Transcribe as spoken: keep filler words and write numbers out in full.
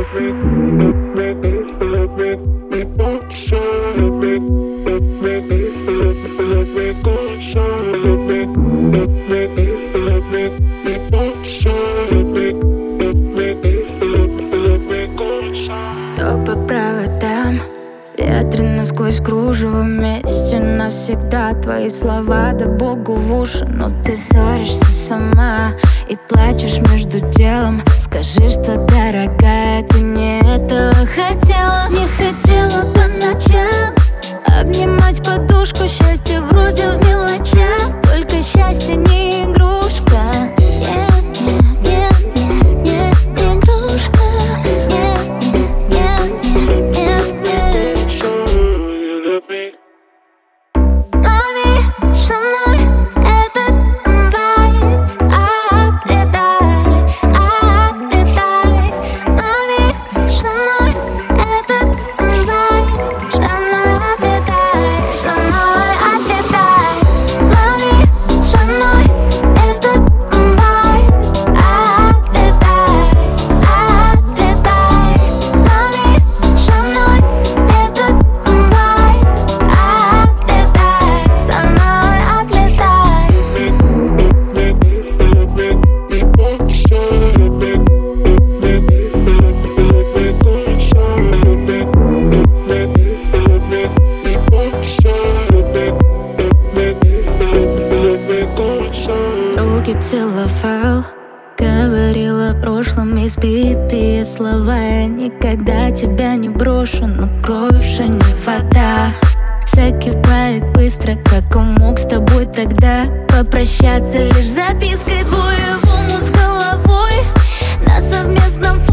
Ток по проводам, ветрено сквозь кружево, вместе навсегда. Твои слова да Богу в уши, но ты ссоришься сама и плачешь между делом. Скажи, что, дорогая, ты не этого хотела. Не хотела по ночам обнимать подушку, счастье вроде в мелочах, только счастье не игрушка. Нет, нет, нет, нет, нет, игрушка. Нет, нет, нет, нет, нет, нет. Лови со мной этот вайб, отлетай, отлетай. Лови со мной этот вайб, со мной отлетай, со мной отлетай. Лови со мной этот вайб, отлетай, отлетай. Лови со мной этот вайб, отлетай, со мной отлетай. Руки целовал, говорила о прошлом избитые слова. Я никогда тебя не брошу, но кровь уже не вода. Закипает быстро, как он мог с тобой тогда попрощаться лишь запиской. Двое в омут с головой на совместном